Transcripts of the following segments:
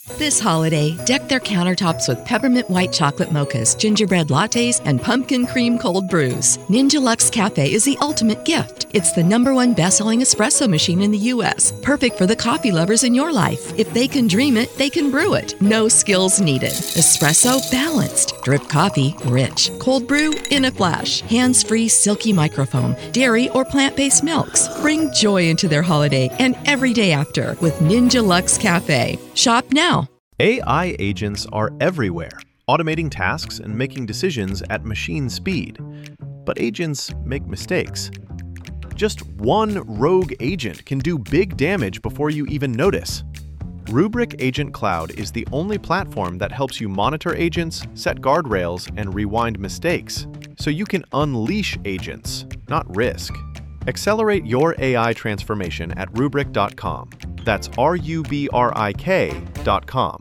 This holiday, deck their countertops with peppermint white chocolate mochas, gingerbread lattes, and pumpkin cream cold brews. Ninja Luxe Cafe is the ultimate gift. It's the #1 best-selling espresso machine in the U.S., perfect for the coffee lovers in your life. If they can dream it, they can brew it. No skills needed. Espresso balanced. Drip coffee rich. Cold brew in a flash. Hands-free silky microfoam. Dairy or plant-based milks. Bring joy into their holiday and every day after with Ninja Luxe Cafe. Shop now. AI agents are everywhere, automating tasks and making decisions at machine speed. But agents make mistakes. Just one rogue agent can do big damage before you even notice. Rubrik Agent Cloud is the only platform that helps you monitor agents, set guardrails, and rewind mistakes, so you can unleash agents, not risk. Accelerate your AI transformation at Rubrik.com. That's Rubrik.com.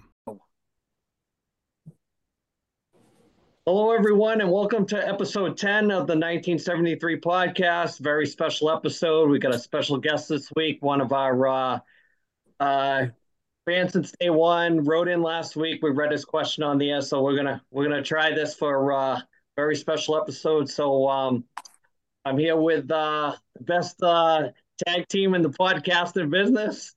Hello, everyone, and welcome to episode 10 of the 1973 podcast. Very special episode. We got a special guest this week. One of our fans since day one wrote in last week. We read his question on the air, so we're gonna try this for a very special episode. So I'm here with the best tag team in the podcasting business.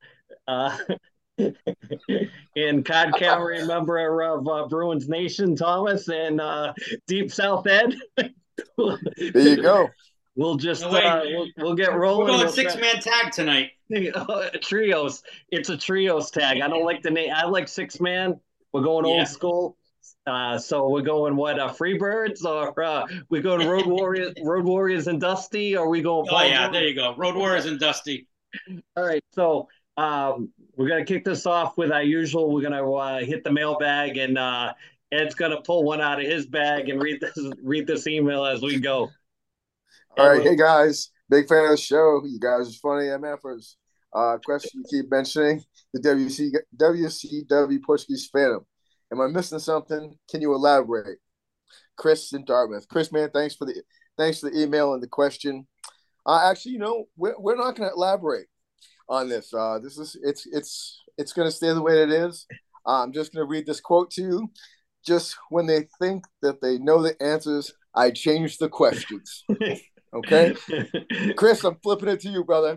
And card carrying member of Bruins Nation, Thomas, and Deep South Ed. There you go. We'll just we'll get rolling. We're going six-man tag tonight. Trios. It's a trios tag. I don't like the name. I like six-man. We're going old school. So we're going Freebirds, or we're going Road Warriors and Dusty, or we going? Oh yeah, there you go. Road Warriors and Dusty. All right, so. We're going to kick this off with our usual. We're going to hit the mailbag, and Ed's going to pull one out of his bag and read this email as we go. All right. Hey, guys. Big fan of the show. You guys are funny MFers. Question you keep mentioning, the WCW Portuguese Phantom. Am I missing something? Can you elaborate? Chris in Dartmouth. Chris, man, thanks for the email and the question. Actually, we're not going to elaborate on this. It's going to stay the way it is. I'm just going to read this quote to you. Just when they think that they know the answers, I change the questions. Okay? Chris, I'm flipping it to you, brother.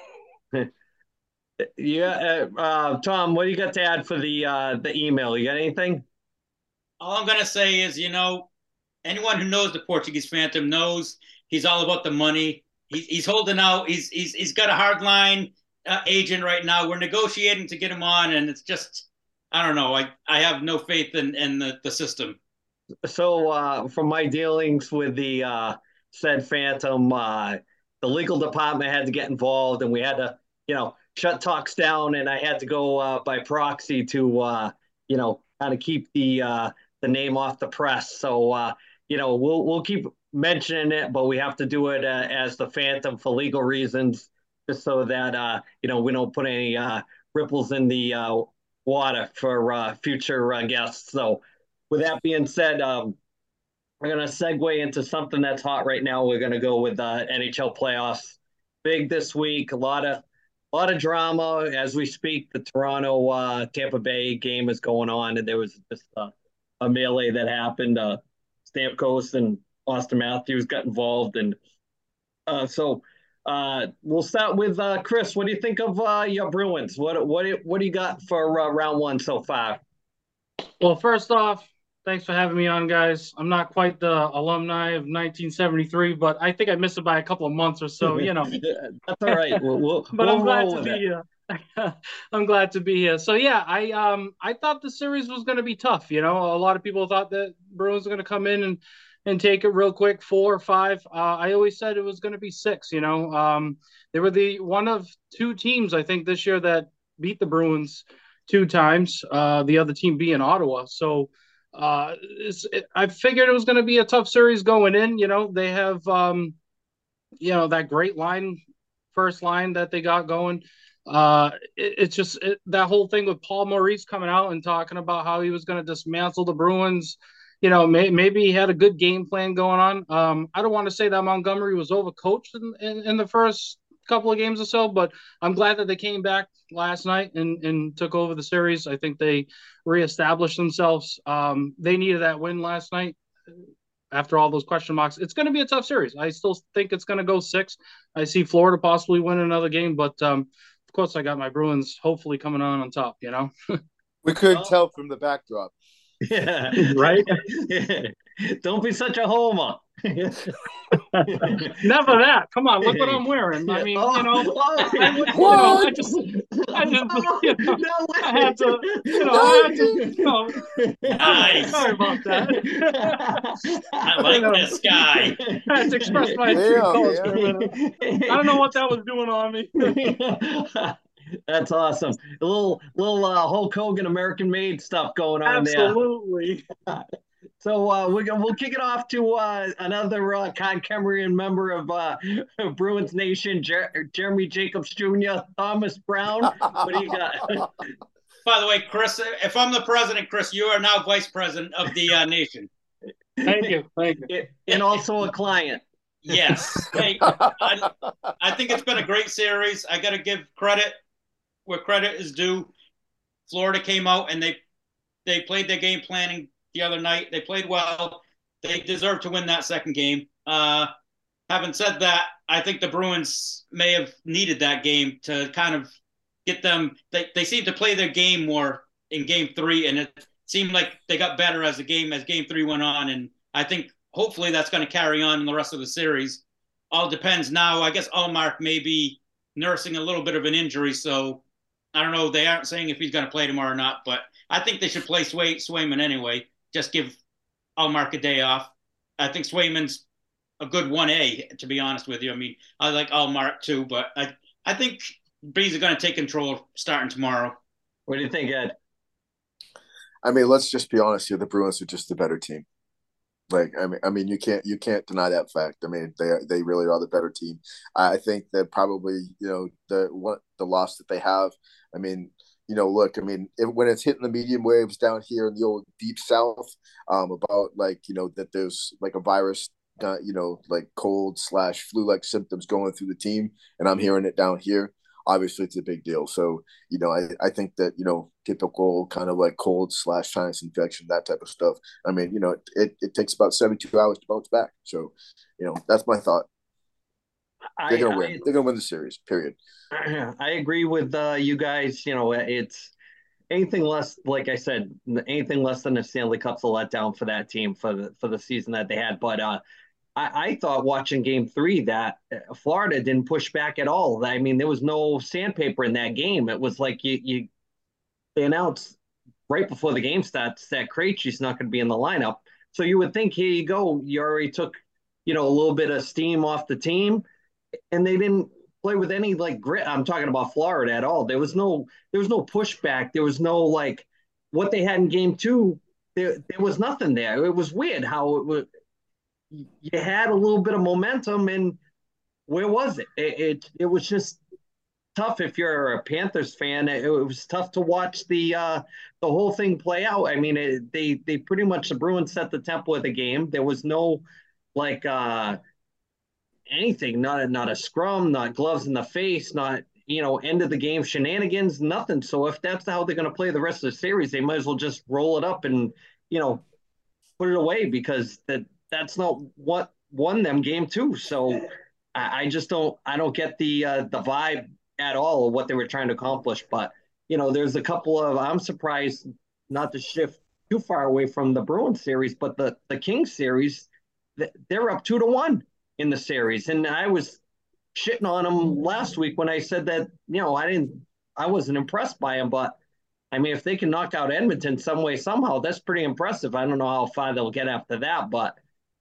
Yeah, Tom, what do you got to add for the email? You got anything? All I'm going to say is, anyone who knows the Portuguese Phantom knows he's all about the money. He's holding out. He's got a hard line agent right now. We're negotiating to get him on, and it's just, I don't know. I have no faith in the system. So from my dealings with the said Phantom, the legal department had to get involved, and we had to, shut talks down, and I had to go by proxy to, kind of keep the name off the press. So, we'll keep mentioning it, but we have to do it as the Phantom for legal reasons, just so that, we don't put any ripples in the water for future guests. So with that being said, we're going to segue into something that's hot right now. We're going to go with NHL playoffs. Big this week, a lot of drama as we speak. The Toronto Tampa Bay game is going on, and there was just a melee that happened. Stamkos and Austin Matthews got involved, and so we'll start with Chris. What do you think of your Bruins? What do you got for round one so far? Well, first off, thanks for having me on, guys. I'm not quite the alumni of 1973, but I think I missed it by a couple of months or so. That's all right. But I'm glad to be here. I'm glad to be here. So yeah, I thought the series was going to be tough. A lot of people thought that Bruins were going to come in and take it real quick, 4 or 5. I always said it was going to be 6. They were the one of 2 teams, I think, this year that beat the Bruins 2 times. The other team being Ottawa. So I figured it was going to be a tough series going in. They have that great first line that they got going. It's just that whole thing with Paul Maurice coming out and talking about how he was going to dismantle the Bruins. Maybe he had a good game plan going on. I don't want to say that Montgomery was overcoached in the first couple of games or so, but I'm glad that they came back last night and took over the series. I think they reestablished themselves. They needed that win last night after all those question marks. It's going to be a tough series. I still think it's going to go 6. I see Florida possibly win another game, but of course I got my Bruins hopefully coming on top, you know. We couldn't tell from the backdrop. Yeah. Right? Don't be such a homer. Never that. Come on, look what I'm wearing. I mean, you know, I just, you know, I had to, you know, Nice. sorry about that. I like this guy. I had to express my true colors for a minute. I don't know what that was doing on me. That's awesome. A little Hulk Hogan American-made stuff going on Absolutely. there. So we'll kick it off to another Concamerian member of Bruins Nation, Jeremy Jacobs Jr., Thomas Brown. What do you got? By the way, Chris, if I'm the president, Chris, you are now vice president of the nation. Thank you. And also a client. Yes. Hey, I think it's been a great series. I got to give credit where credit is due. Florida came out and they played their game planning the other night. They played well. They deserve to win that second game. Having said that, I think the Bruins may have needed that game to kind of get them. They seemed to play their game more in Game 3, and it seemed like they got better as Game 3 went on. And I think hopefully that's going to carry on in the rest of the series. All depends now. I guess Ullmark may be nursing a little bit of an injury, so I don't know. They aren't saying if he's going to play tomorrow or not, but I think they should play Swayman anyway. Just give Ullmark a day off. I think Swayman's a good 1A, to be honest with you. I mean, I like Ullmark too, but I think Breeze are going to take control starting tomorrow. What do you think, Ed? I mean, let's just be honest here. The Bruins are just the better team. Like, I mean, you can't deny that fact. I mean, they really are the better team. I think that probably, you know, the loss that they have. I mean, you know, look, I mean, when it's hitting the medium waves down here in the old deep south, about like, you know, that there's like a virus, you know, like cold/flu-like symptoms going through the team, and I'm hearing it down here. Obviously, it's a big deal. So, you know, I think that, you know, typical kind of like cold/sinus infection, that type of stuff. I mean, you know, it takes about 72 hours to bounce back. So, you know, that's my thought. They're gonna win. They're gonna win the series. Period. I agree with you guys. You know, it's anything less, like I said, anything less than a Stanley Cup's a letdown for that team for the season that they had. But I thought watching Game 3 that Florida didn't push back at all. I mean, there was no sandpaper in that game. It was like they announced right before the game starts that Krejci's not going to be in the lineup. So you would think, here you go, you already took, you know, a little bit of steam off the team, and they didn't play with any like grit. I'm talking about Florida at all. There was no pushback. There was no like what they had in Game 2. There was nothing there. It was weird how it was. You had a little bit of momentum, and where was it? It was just tough if you're a Panthers fan. It was tough to watch the whole thing play out. I mean, they pretty much, the Bruins set the tempo of the game. There was no like anything, not a scrum, not gloves in the face, not, you know, end of the game shenanigans, nothing. So if that's how they're going to play the rest of the series, they might as well just roll it up and, you know, put it away, because that's not what won them Game 2. So I don't get the vibe at all of what they were trying to accomplish. But, you know, there's a couple of, I'm surprised, not to shift too far away from the Bruins series, but the Kings series, they're up 2-1 in the series. And I was shitting on them last week when I said that, you know, I wasn't impressed by them, but I mean, if they can knock out Edmonton some way, somehow, that's pretty impressive. I don't know how far they'll get after that, but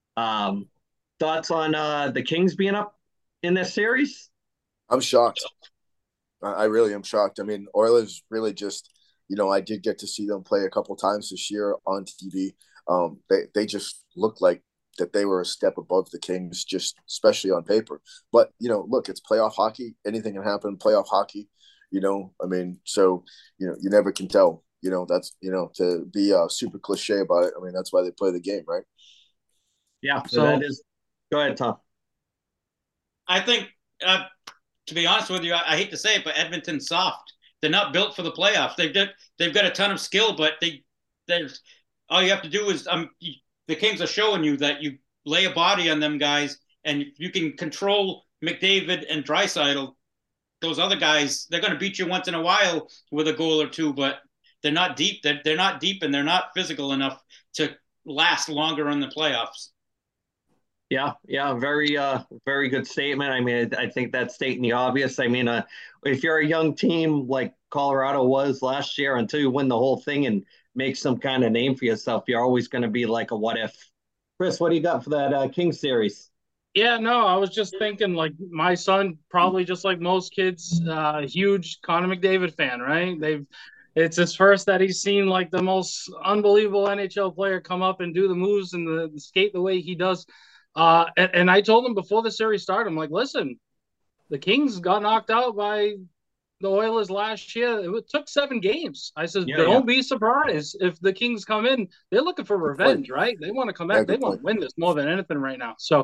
thoughts on the Kings being up in this series? I'm shocked. I really am shocked. I mean, Oilers really just, you know, I did get to see them play a couple times this year on TV. They just looked like that they were a step above the Kings, just especially on paper. But, you know, look, it's playoff hockey. Anything can happen in playoff hockey. You know, I mean, so, you know, you never can tell. You know, that's, you know, to be super cliche about it. I mean, that's why they play the game, right? Yeah. So that is. Go ahead, Tom. I think to be honest with you, I hate to say it, but Edmonton's soft. They're not built for the playoffs. They've got a ton of skill, but there's all you have to do is the Kings are showing you that you lay a body on them guys, and you can control McDavid and Draisaitl. Those other guys, they're going to beat you once in a while with a goal or two, but they're not deep. They're not deep, and they're not physical enough to last longer in the playoffs. Yeah, very good statement. I mean, I think that's stating the obvious. I mean, if you're a young team like Colorado was last year, until you win the whole thing and make some kind of name for yourself, you're always going to be like a what if. Chris, what do you got for that King series? Yeah, no, I was just thinking, like, my son, probably just like most kids, huge Connor McDavid fan, right? It's his first that he's seen like the most unbelievable NHL player come up and do the moves and the skate the way he does. And I told him before the series started, I'm like, listen, the Kings got knocked out by the Oilers last year. It took 7 games. I said, don't be surprised if the Kings come in. They're looking for revenge, right? They want to come back. They want to win this more than anything right now. So,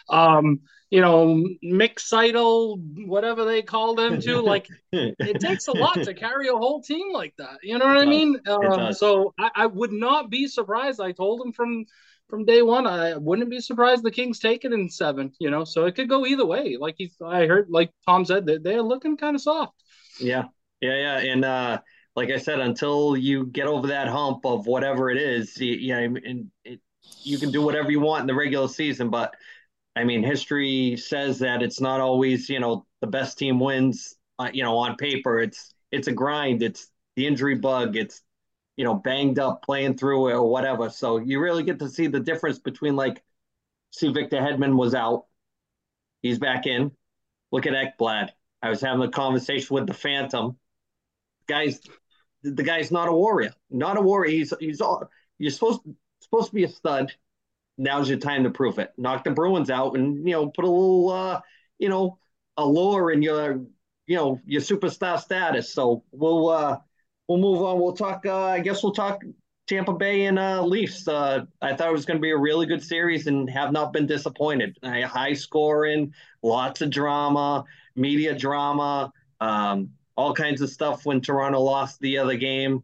Mick Seidel, whatever they called him to, like, it takes a lot to carry a whole team like that. You know what I mean? So I would not be surprised. I told him from day one, I wouldn't be surprised the Kings take it in 7, so it could go either way. Like I heard, like Tom said, they're looking kind of soft. Yeah. And like I said, until you get over that hump of whatever it is, you can do whatever you want in the regular season. But I mean, history says that it's not always, the best team wins, on paper. It's a grind. It's the injury bug. It's, banged up playing through it or whatever. So you really get to see the difference between, see Victor Hedman was out. He's back in. Look at Ekblad. I was having a conversation with the Phantom. The guy's not a warrior. Not a warrior. You're supposed to be a stud. Now's your time to prove it. Knock the Bruins out and put a little allure in your superstar status. So we'll move on. We'll talk. I guess we'll talk Tampa Bay and Leafs. I thought it was going to be a really good series and have not been disappointed. High scoring, lots of drama, media drama, all kinds of stuff when Toronto lost the other game.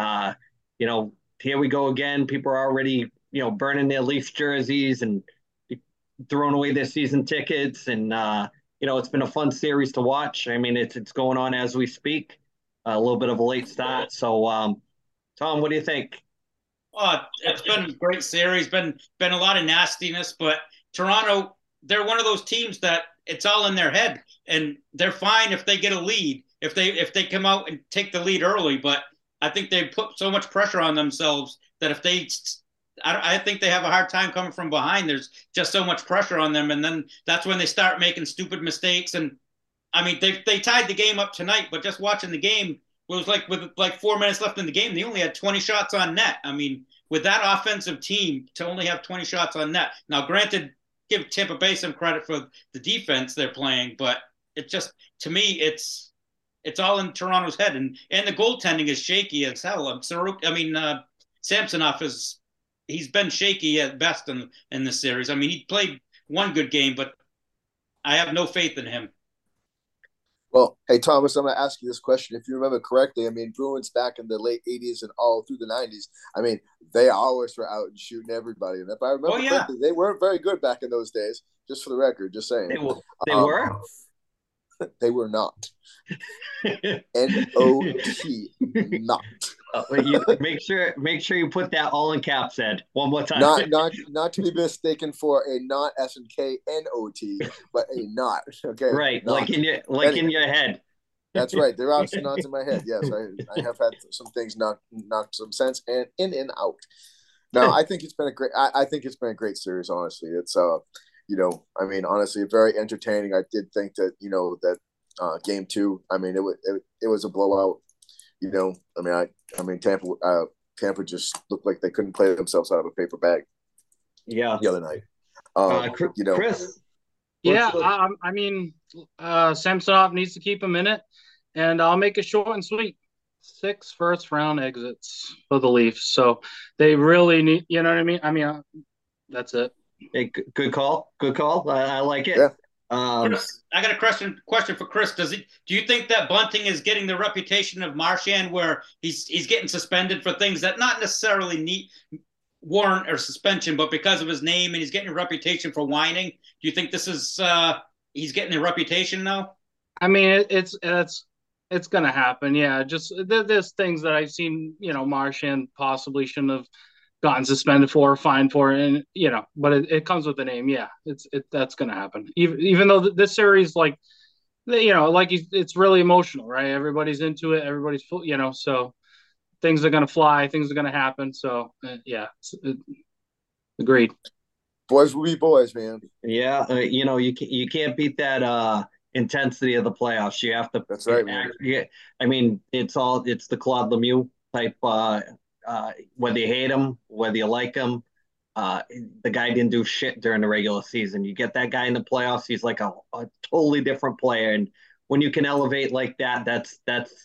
Here we go again. People are already, burning their Leafs jerseys and throwing away their season tickets. And, it's been a fun series to watch. I mean, it's going on as we speak. A little bit of a late start. So, Tom, what do you think? Oh, it's been a great series. Been a lot of nastiness, but Toronto, they're one of those teams that it's all in their head, and they're fine if they get a lead, if they come out and take the lead early. But I think they put so much pressure on themselves that I think they have a hard time coming from behind. There's just so much pressure on them, and then that's when they start making stupid mistakes. And I mean, they tied the game up tonight, but just watching the game, it was like with 4 minutes left in the game, they only had 20 shots on net. I mean, with that offensive team to only have 20 shots on net. Now, granted, give Tampa Bay some credit for the defense they're playing, but it just, to me, it's all in Toronto's head, and the goaltending is shaky as hell. Samsonov he's been shaky at best in this series. I mean, he played one good game, but I have no faith in him. Well, hey, Thomas, I'm going to ask you this question. If you remember correctly, I mean, Bruins back in the late 80s and all through the 90s, I mean, they always were out and shooting everybody. And if I remember correctly, they weren't very good back in those days, just for the record, just saying. They were? They were not. N-O-T, not. Make sure you put that all in caps, Ed. One more time. Not to be mistaken for a not S-N-K-N-O-T, but a not. Okay. Right, not. In your head. That's right. There are some knots in my head. Yes, I have had some things knock some sense and in and out. No, I think it's been a great. I think it's been a great series. Honestly, it's honestly, very entertaining. I did think that that game 2. I mean, it was a blowout. Tampa just looked like they couldn't play themselves out of a paper bag. Yeah, the other night. Chris. Yeah, Samsonov needs to keep him in it, and I'll make it short and sweet. 6 first-round exits for the Leafs, so they really need. You know what I mean? I mean, that's it. Hey, good call. I like it. Yeah. Chris, I got a question for Chris. Do you think that Bunting is getting the reputation of Marchand, where he's getting suspended for things that not necessarily need warrant or suspension, but because of his name, and he's getting a reputation for whining? Do you think this is he's getting a reputation now? I mean, it's going to happen. Yeah, just there's things that I've seen. Marchand possibly shouldn't have gotten suspended for or fined for, and but it comes with the name. Yeah, that's going to happen. Even though this series, it's really emotional, right? Everybody's into it. Everybody's full, so things are going to fly. Things are going to happen. So yeah, agreed. Boys will be boys, man. Yeah, you can't beat that intensity of the playoffs. You have to. That's right, man. Yeah, I mean, it's the Claude Lemieux type. Whether you hate him, whether you like him, the guy didn't do shit during the regular season. You get that guy in the playoffs, he's like a totally different player. And when you can elevate like that, that's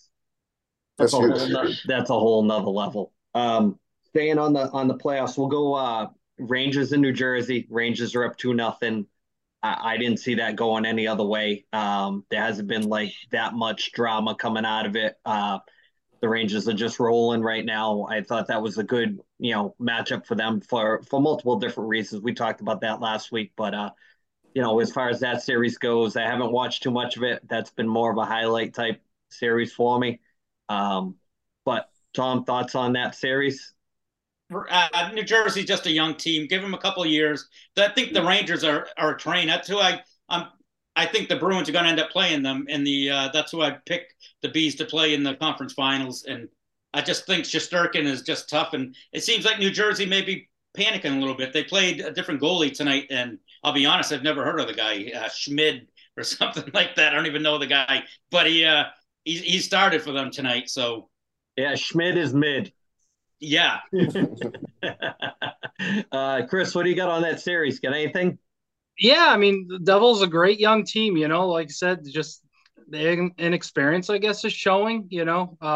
a whole nother level. Staying on the playoffs, we'll go Rangers in New Jersey. Rangers are up 2-0. I didn't see that going any other way. There hasn't been like that much drama coming out of it. The Rangers are just rolling right now. I thought that was a good, matchup for them for multiple different reasons. We talked about that last week, but as far as that series goes, I haven't watched too much of it. That's been more of a highlight type series for me. But Tom, thoughts on that series? New Jersey's just a young team. Give them a couple of years. I think the Rangers are a train. That's who I think the Bruins are going to end up playing them in the. That's who I pick the Bees to play in the conference finals, and I just think Shesterkin is just tough, and it seems like New Jersey may be panicking a little bit. They played a different goalie tonight, and I'll be honest, I've never heard of the guy Schmid or something like that. I don't even know the guy, but he started for them tonight. So yeah, Schmid is mid. Yeah. Chris, what do you got on that series? Got anything? Yeah, I mean, the Devils a great young team, like I said, just the inexperience, I guess, is showing, they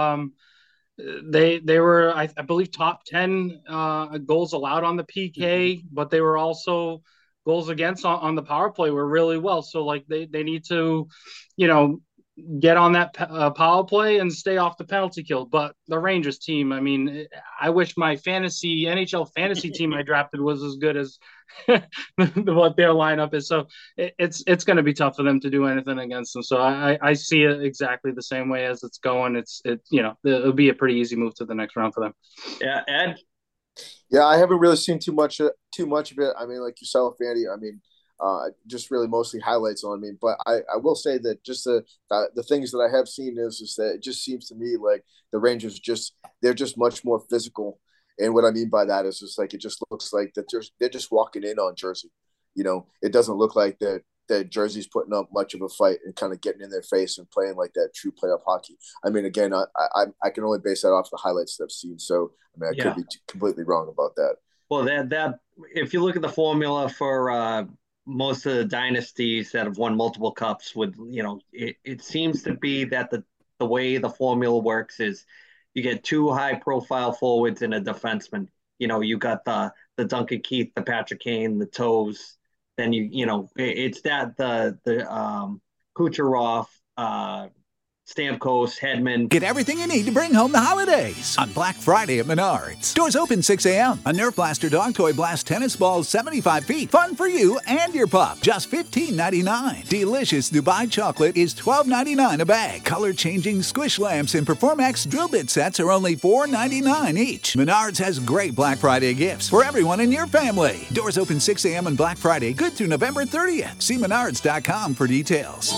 were, I believe, top 10 goals allowed on the PK, but they were also goals against on the power play were really well. So, like, they need to, get on that power play and stay off the penalty kill. But the Rangers team, I mean, I wish my NHL fantasy team I drafted was as good as what their lineup is. So it's going to be tough for them to do anything against them. So I see it exactly the same way as it's going. It'll be a pretty easy move to the next round for them. Yeah, Ed. Yeah, I haven't really seen too much of it. I mean, like yourself, Andy. I mean, just really mostly highlights on me. But I will say that just the things that I have seen is that it just seems to me like the Rangers they're just much more physical. And what I mean by that is just like it just looks like that they're just walking in on Jersey. It doesn't look like that Jersey's putting up much of a fight and kind of getting in their face and playing like that true playoff hockey. I mean, again, I can only base that off the highlights that I've seen. So I mean, I could be completely wrong about that. Well, that if you look at the formula for most of the dynasties that have won multiple cups with, it seems to be that the way the formula works is you get two high profile forwards and a defenseman. You got the Duncan Keith, the Patrick Kane, the Toews. Then it's that the Kucherov, Stamkos, Hedman. Get everything you need to bring home the holidays on Black Friday at Menards. Doors open 6 a.m. A Nerf Blaster Dog Toy Blast tennis ball 75 feet. Fun for you and your pup. Just $15.99. Delicious Dubai chocolate is $12.99 a bag. Color-changing squish lamps and Performax drill bit sets are only $4.99 each. Menards has great Black Friday gifts for everyone in your family. Doors open 6 a.m. on Black Friday. Good through November 30th. See menards.com for details.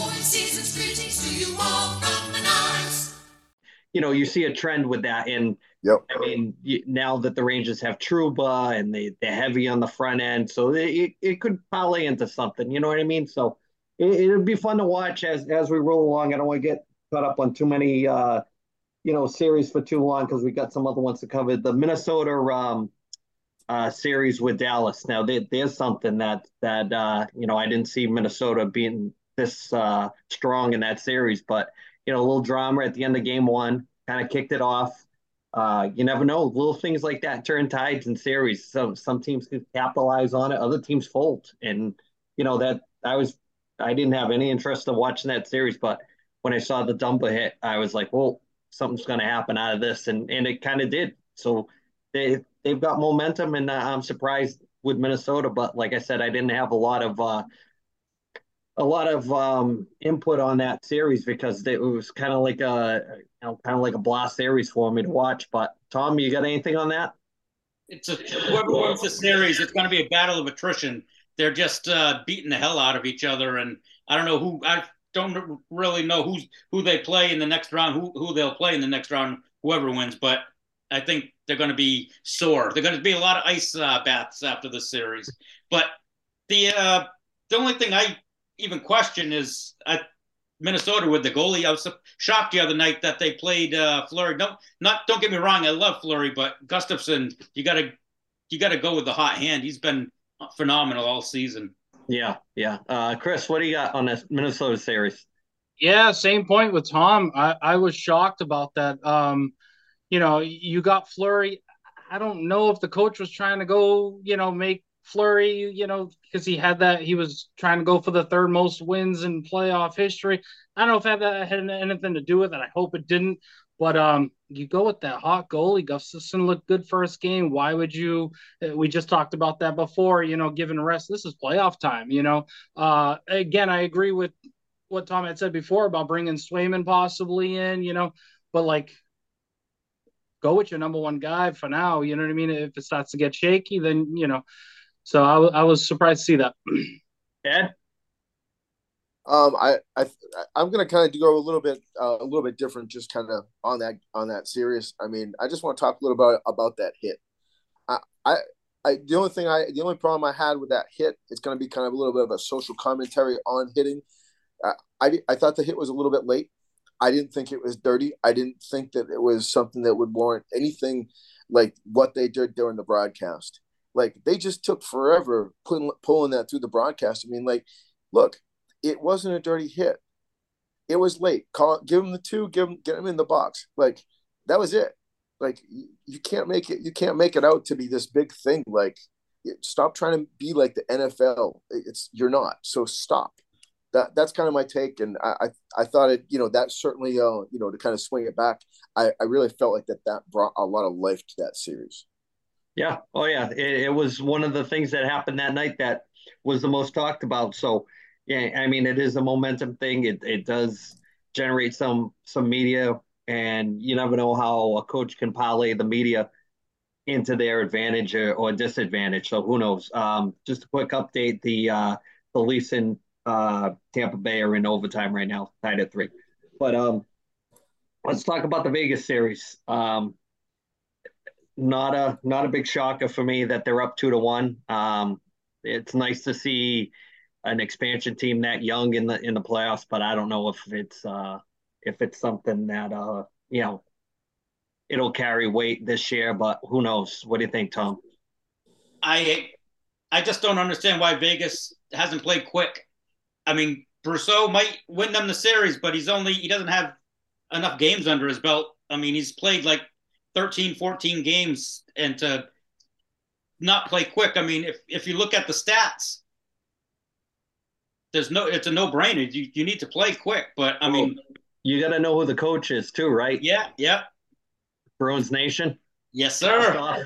You see a trend with that. And I mean, now that the Rangers have Trouba and they're heavy on the front end, so it could parlay into something, you know what I mean? So it'll be fun to watch as we roll along. I don't want to get caught up on too many, series for too long because we got some other ones to cover. The Minnesota series with Dallas. Now, there's something that I didn't see Minnesota being this strong in that series, but a little drama at the end of game one, kind of kicked it off. You never know. Little things like that turn tides in series. Some teams can capitalize on it. Other teams fold. And, that I was I didn't have any interest in watching that series, but when I saw the Dumba hit, I was like, well, something's going to happen out of this, and it kind of did. So they've got momentum, and I'm surprised with Minnesota. But like I said, I didn't have a lot of input on that series because it was kind of like kind of like a blast series for me to watch. But Tom, you got anything on that? Whoever wins the series, it's going to be a battle of attrition. They're just beating the hell out of each other, and I don't know who. I don't really know who they play in the next round, who they'll play in the next round, whoever wins. But I think they're going to be sore. They're going to be a lot of ice baths after this series. But the only thing I even question is Minnesota with the goalie. I was shocked the other night that they played Fleury. Don't get me wrong, I love Fleury, but Gustafsson, you gotta go with the hot hand. He's been phenomenal all season. Yeah. Chris, what do you got on this Minnesota series? Yeah, same point with Tom. I was shocked about that. You got Fleury. I don't know if the coach was trying to go, make Fleury, because he was trying to go for the third most wins in playoff history. I don't know if that had anything to do with it. I hope it didn't. But you go with that hot goalie. Gustafsson looked good first game. Why would you? We just talked about that before. Given a rest, this is playoff time. Again, I agree with what Tom had said before about bringing Swayman possibly in. But go with your number one guy for now. You know what I mean? If it starts to get shaky, then So I was surprised to see that. Ed? I'm gonna kind of go a little bit different, just kind of on that series. I mean, I just want to talk a little about that hit. The only problem I had with that hit is going to be kind of a little bit of a social commentary on hitting. I thought the hit was a little bit late. I didn't think it was dirty. I didn't think that it was something that would warrant anything like what they did during the broadcast. Like, they just took forever pulling that through the broadcast. I mean, look, it wasn't a dirty hit. It was late. Give him the 2, get him in the box. Like, that was it. Like, you can't make it out to be this big thing. Like, stop trying to be like the NFL. You're not. So stop. That's kind of my take, and I thought it, that certainly, to kind of swing it back, I really felt like that brought a lot of life to that series. Yeah. Oh, yeah. It was one of the things that happened that night that was the most talked about. So, yeah, I mean, it is a momentum thing. It does generate some media, and you never know how a coach can parlay the media into their advantage or disadvantage. So who knows? Just a quick update: the Leafs in Tampa Bay are in overtime right now, tied at 3. But let's talk about the Vegas series. Not a big shocker for me that they're up 2-1. It's nice to see an expansion team that young in the playoffs, but I don't know if it's something that it'll carry weight this year. But who knows? What do you think, Tom? I just don't understand why Vegas hasn't played quick. I mean, Brousseau might win them the series, but he doesn't have enough games under his belt. I mean, he's played like 13, 14 games, and to not play quick. I mean, if you look at the stats, it's a no-brainer. You need to play quick, but I mean, you got to know who the coach is too, right? Yeah. Bruins Nation. Yes, sir.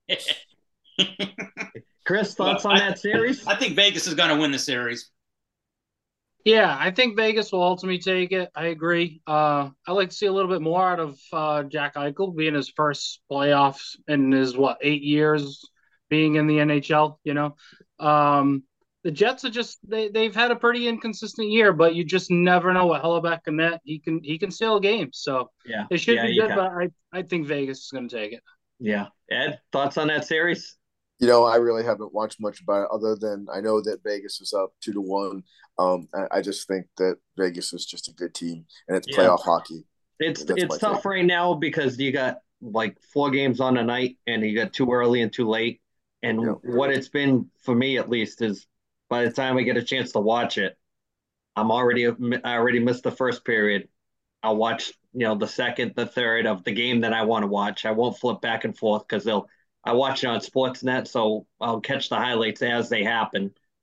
Chris, thoughts on that series? I think Vegas is going to win the series. Yeah, I think Vegas will ultimately take it. I agree. I like to see a little bit more out of Jack Eichel being his first playoffs in his 8 years being in the NHL. The Jets are just they've had a pretty inconsistent year, but you just never know what Hellebuck and that he can steal a game. So yeah, it should be good, but I think Vegas is going to take it. Yeah, Ed, thoughts on that series? I really haven't watched much about it other than I know that Vegas is up 2-1. I just think that Vegas is just a good team, and it's playoff hockey. It's tough right now because you got 4 games on a night, and you got too early and too late. And what it's been for me, at least, is by the time I get a chance to watch it, I already missed the first period. I'll watch the second, the third of the game that I want to watch. I won't flip back and forth because I watch it on Sportsnet, so I'll catch the highlights as they happen.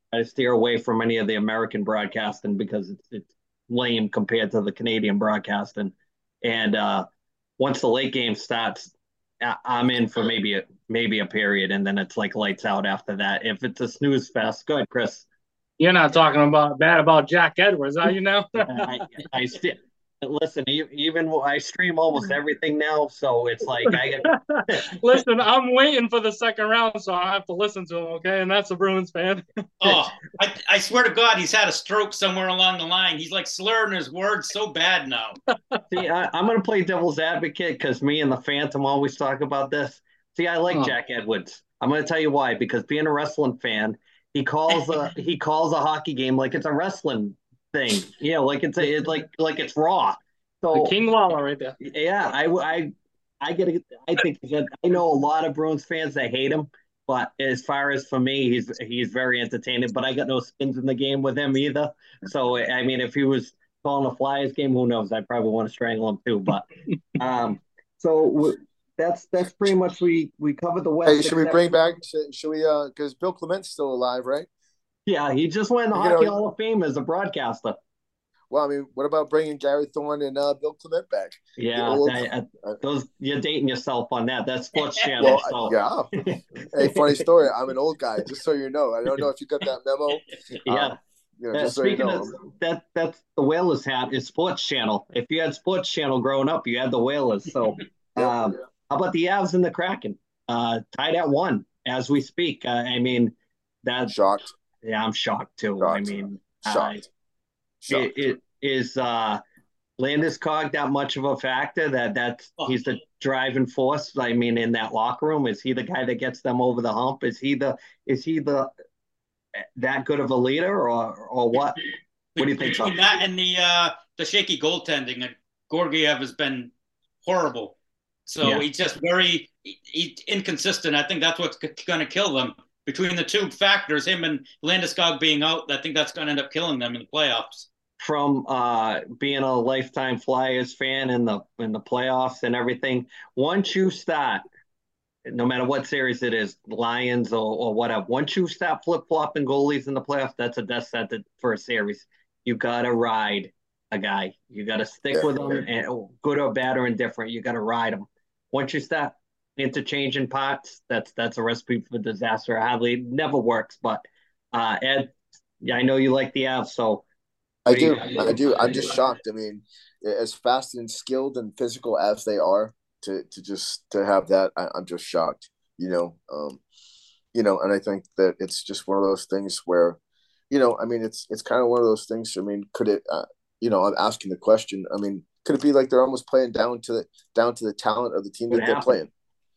I steer away from any of the American broadcasting because it's lame compared to the Canadian broadcasting. And once the late game starts, I'm in for maybe a period, and then it's like lights out after that. If it's a snooze fest, go ahead, Chris. You're not talking about bad about Jack Edwards, are you now? I still listen. Even I stream almost everything now, so it's like listen. I'm waiting for the second round, so I have to listen to him. Okay, and that's a Bruins fan. I swear to God, he's had a stroke somewhere along the line. He's like slurring his words so bad now. See, I'm going to play devil's advocate because me and the Phantom always talk about this. See, I like Jack Edwards. I'm going to tell you why. Because being a wrestling fan, he calls a hockey game like it's a wrestling thing. You know, like it's it's Raw. So the King Lawler right there. Yeah, I get it. I think I know a lot of Bruins fans that hate him, but as far as for me, he's very entertaining. But I got no skins in the game with him either. So I mean, if he was calling a Flyers game, who knows? I probably want to strangle him too. But so that's pretty much we covered the West. Hey, should we bring back? Should we? Because Bill Clement's still alive, right? Yeah, he just went in the Hockey Hall of Fame as a broadcaster. Well, I mean, what about bringing Gary Thorne and Bill Clement back? Yeah, those you're dating yourself on that. That's Sports Channel. Well, yeah. Hey, funny story. I'm an old guy, just so you know. I don't know if you got that memo. Yeah. Just so you know. Of that's the Whalers hat is Sports Channel. If you had Sports Channel growing up, you had the Whalers. So, how about the Avs and the Kraken? Tied at 1 as we speak. I mean, that's shocked. Yeah, I'm shocked too. Shocked. I mean, shocked. It is Landeskog that much of a factor that's he's the driving force? I mean, in that locker room, is he the guy that gets them over the hump? Is he the that good of a leader or what? What do you think? Between that and the shaky goaltending, Georgiev has been horrible. So he's just very inconsistent. I think that's what's going to kill them. Between the two factors, him and Landeskog being out, I think that's going to end up killing them in the playoffs. From being a lifetime Flyers fan in the playoffs and everything, once you start, no matter what series it is, Lions or whatever, once you start flip-flopping goalies in the playoffs, that's a death sentence for a series. You got to ride a guy. You got to stick with them, and good or bad or indifferent, you got to ride them. Once you start interchanging parts, that's a recipe for disaster. It never works. But Ed, I know you like the Avs, so I do. I'm just shocked. I mean, as fast and skilled and physical as they are, to have that, I'm just shocked. And I think that it's just one of those things where, I mean, it's kind of one of those things. I mean, could it? I'm asking the question. I mean, could it be like they're almost playing down to the talent of the team that they're playing?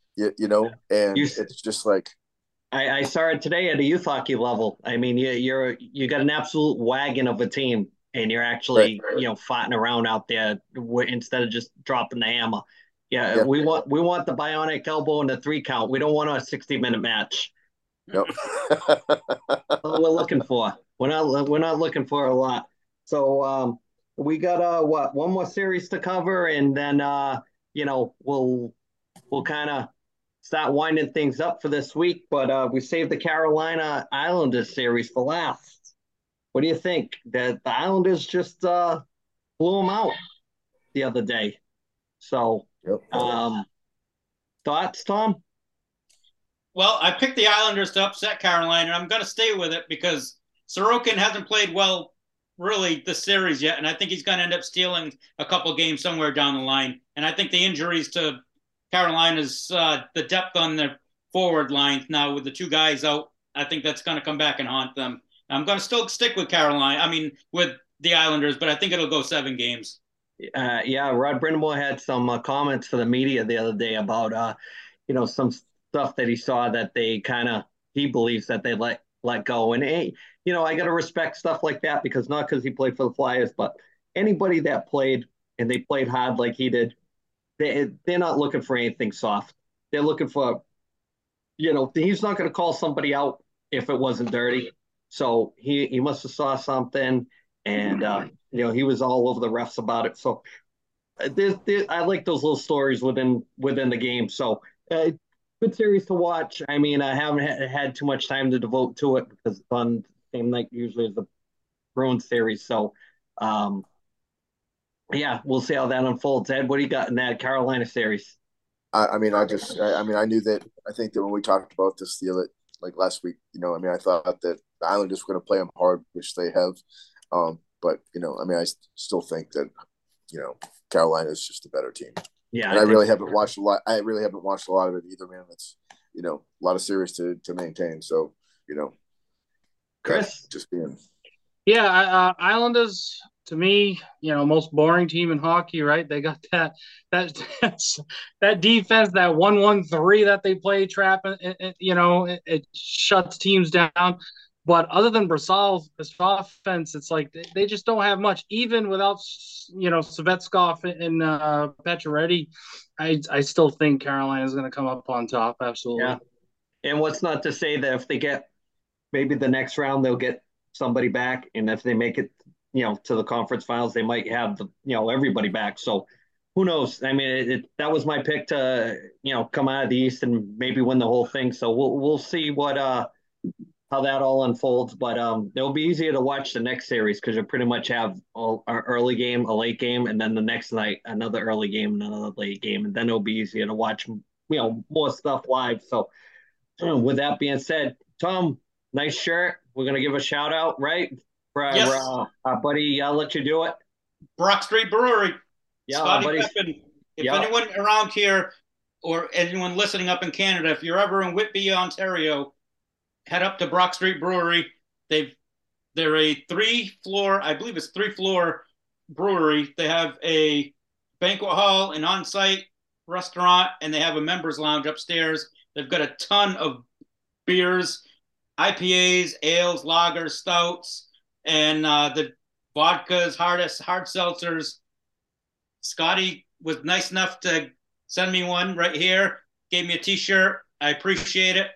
And it's just like. I saw it today at a youth hockey level. I mean, you got an absolute wagon of a team, and you're actually fighting around out there instead of just dropping the hammer. Yeah. We want the bionic elbow and the 3 count. We don't want a 60-minute match. Nope. That's what we're looking for. We're not looking for a lot. So we got one more series to cover, and then we'll kind of start winding things up for this week, but we saved the Carolina Islanders series for last. What do you think? The Islanders just blew them out the other day. So, thoughts, Tom? Well, I picked the Islanders to upset Carolina, and I'm going to stay with it because Sorokin hasn't played well really this series yet, and I think he's going to end up stealing a couple games somewhere down the line. And I think the injuries to Carolina's the depth on their forward lines now with the 2 guys out, I think that's going to come back and haunt them. I'm going to still stick with with the Islanders, but I think it'll go 7 games. Rod Brindamore had some comments for the media the other day about, some stuff that he saw that he believes that they let go. And, hey, I got to respect stuff like that because not because he played for the Flyers, but anybody that played and they played hard like he did, they're not looking for anything soft. They're looking for, he's not going to call somebody out if it wasn't dirty. So he must have saw something, and he was all over the refs about it. So I like those little stories within the game. So good series to watch. I mean, I haven't had too much time to devote to it because it's on same night usually as the Bruins series. So, yeah, we'll see how that unfolds. Ed, what do you got in that Carolina series? I mean, I knew that. I think that when we talked about this the other, like last week, I thought that the Islanders were going to play them hard, which they have. But I still think that Carolina is just a better team. Yeah, and I really haven't watched a lot. I really haven't watched a lot of it either, man. It's a lot of series to maintain. So Chris, just being. Yeah, Islanders to me, most boring team in hockey, right? They got that defense, that 1-1-3 that they play trap, it shuts teams down. But other than Brassard's offense, it's like they just don't have much. Even without Svechnikov and Pacioretty, I still think Carolina is going to come up on top. Absolutely. Yeah. And what's not to say that if they get maybe the next round they'll get somebody back, and if they make it to the conference finals, they might have everybody back. So who knows? I mean, that was my pick to come out of the East and maybe win the whole thing. So we'll see what how that all unfolds. But it'll be easier to watch the next series because you pretty much have an early game, a late game, and then the next night another early game, and another late game, and then it'll be easier to watch more stuff live. So with that being said, Tom, nice shirt. We're gonna give a shout out, right? For our, yes. Our buddy, I'll let you do it. Brock Street Brewery. Yeah, Scotty Pippen. If anyone around here or anyone listening up in Canada, if you're ever in Whitby, Ontario, head up to Brock Street Brewery. They're a 3-floor, I believe it's 3-floor brewery. They have a banquet hall, an on-site restaurant, and they have a members lounge upstairs. They've got a ton of beers, IPAs, ales, lagers, stouts, and the vodkas, hard seltzers. Scotty was nice enough to send me one right here. Gave me a T-shirt. I appreciate it.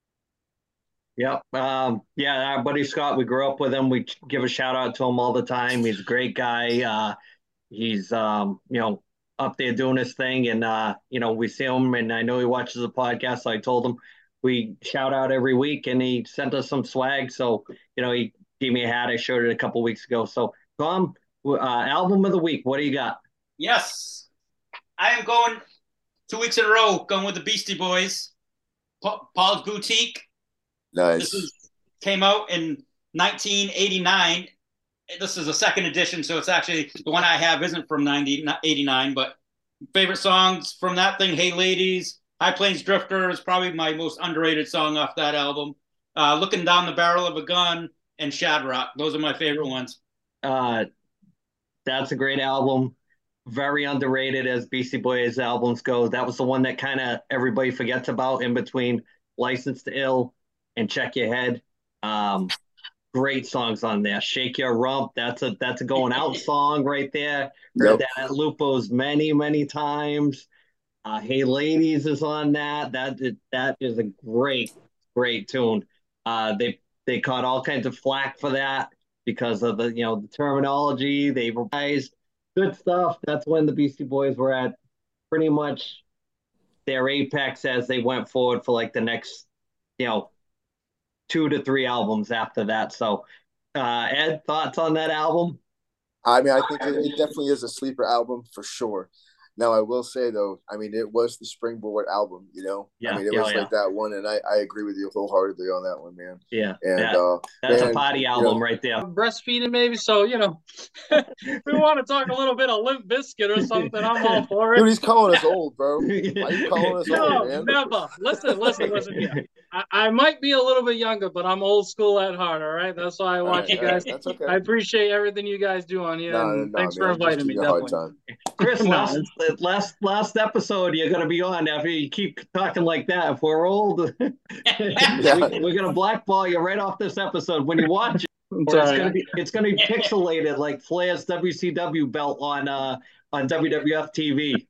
Yep. Our buddy Scott, we grew up with him. We give a shout out to him all the time. He's a great guy. He's up there doing his thing, and we see him, and I know he watches the podcast. So I told him we shout out every week, and he sent us some swag. So he gave me a hat. I showed it a couple weeks ago. So Tom, album of the week. What do you got? Yes, I am going 2 weeks in a row. Going with the Beastie Boys. Paul's Boutique. Nice. This came out in 1989. This is a second edition, so it's actually the one I have isn't from 89. But favorite songs from that thing: "Hey Ladies," "High Plains Drifter" is probably my most underrated song off that album. "Looking Down the Barrel of a Gun" and "Shadrach." Those are my favorite ones. That's a great album. Very underrated as Beastie Boys albums go. That was the one that kind of everybody forgets about in between "License to Ill" and "Check Your Head." Great songs on there. "Shake Your Rump," that's a going out song right there. Heard that at Lupo's many times. "Hey Ladies" is on that. That is a great tune. They caught all kinds of flack for that because of the terminology. They revised good stuff. That's when the Beastie Boys were at pretty much their apex as they went forward for like the next 2 to 3 albums after that. So Ed, thoughts on that album? I mean, I think it definitely is a sleeper album for sure. Now, I will say, though, I mean, it was the Springboard album, Yeah, I mean, it was like that one, and I agree with you wholeheartedly on that one, man. Yeah. And that's a party album right there. Breastfeeding, maybe. So, if we want to talk a little bit of Limp Bizkit or something, I'm all for it. Dude, he's calling us old, bro. Why are you calling us old, man? Never. Listen. Yeah. I might be a little bit younger, but I'm old school at heart, all right? That's why I watch you guys. That's okay. I appreciate everything you guys do on here, and thanks for inviting me. Chris, last episode you're going to be on after you keep talking like that. If we're old, we're going to blackball you right off this episode when you watch it. It's going to be pixelated like Flair's WCW belt on WWF TV.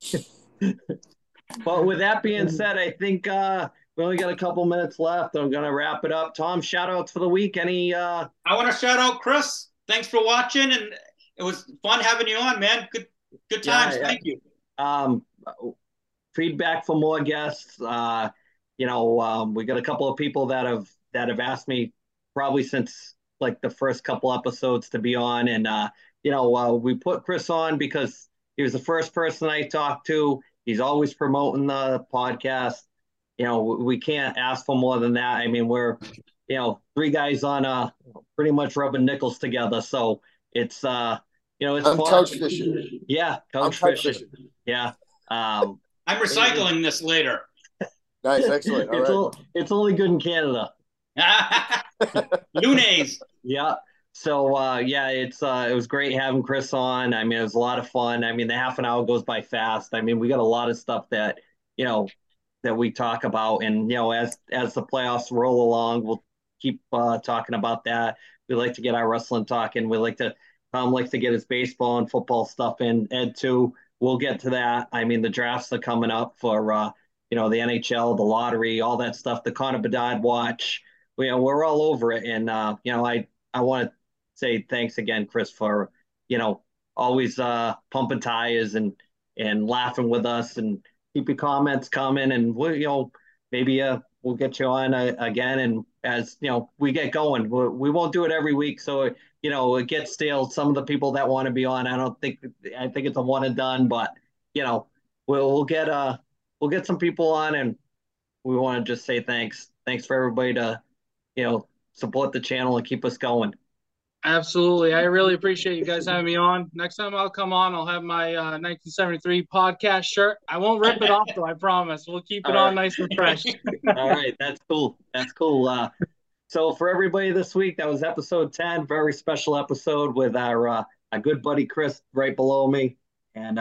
But with that being said, I think we only got a couple minutes left. I'm going to wrap it up. Tom, shout outs for the week. Any? I want to shout out Chris. Thanks for watching, and it was fun having you on, man. Good times. Yeah. Thank you. Feedback for more guests. We got a couple of people that have asked me probably since like the first couple episodes to be on. And, we put Chris on because he was the first person I talked to. He's always promoting the podcast. We can't ask for more than that. I mean, we're, three guys on pretty much rubbing nickels together. So it's, it's I'm fun. couch fishing. Yeah, couch fishing. Yeah. I'm recycling this later. Nice, excellent. All right. It's only good in Canada. Lunes. Yeah. So it was great having Chris on. I mean, it was a lot of fun. I mean, the half an hour goes by fast. I mean, we got a lot of stuff that that we talk about, and as the playoffs roll along, we'll keep talking about that. We like to get our wrestling talking. We like to Tom likes to get his baseball and football stuff in. Ed too. We'll get to that. I mean, the drafts are coming up for the NHL, the lottery, all that stuff. The Connor Bedard watch. We're all over it, and I want to say thanks again, Chris, for always pumping tires and laughing with us, and keep your comments coming, and maybe we'll get you on again. And as we get going, we won't do it every week, so it gets stale. Some of the people that want to be on, I think it's a one and done, but we'll get some people on, and we want to just say thanks for everybody to support the channel and keep us going. Absolutely. I really appreciate you guys having me on. Next time I'll come on, I'll have my 1973 podcast shirt. I won't rip it off, though, I promise. We'll keep it on nice and fresh. All right. That's cool. So for everybody this week, that was episode 10, very special episode with our good buddy Chris right below me. And,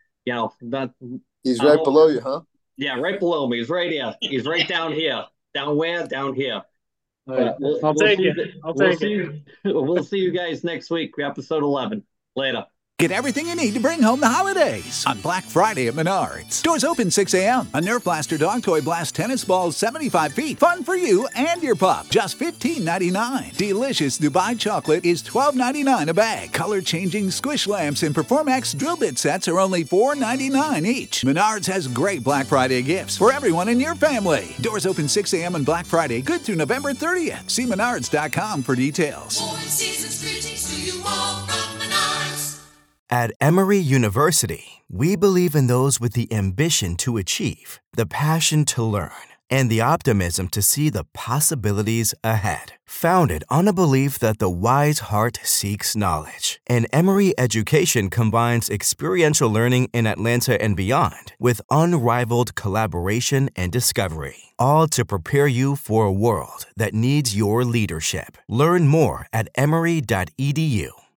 he's right below you, huh? Yeah, right below me. He's right here. He's right down here. Down where? Down here. I'll take it. We'll see you guys next week, episode 11. Later. Get everything you need to bring home the holidays on Black Friday at Menards. Doors open 6 a.m. A Nerf Blaster Dog Toy Blast tennis balls 75 feet. Fun for you and your pup. Just $15.99. Delicious Dubai chocolate is $12.99 a bag. Color-changing squish lamps and Performax drill bit sets are only $4.99 each. Menards has great Black Friday gifts for everyone in your family. Doors open 6 a.m. on Black Friday, good through November 30th. See menards.com for details. At Emory University, we believe in those with the ambition to achieve, the passion to learn, and the optimism to see the possibilities ahead. Founded on a belief that the wise heart seeks knowledge, and Emory education combines experiential learning in Atlanta and beyond with unrivaled collaboration and discovery, all to prepare you for a world that needs your leadership. Learn more at emory.edu.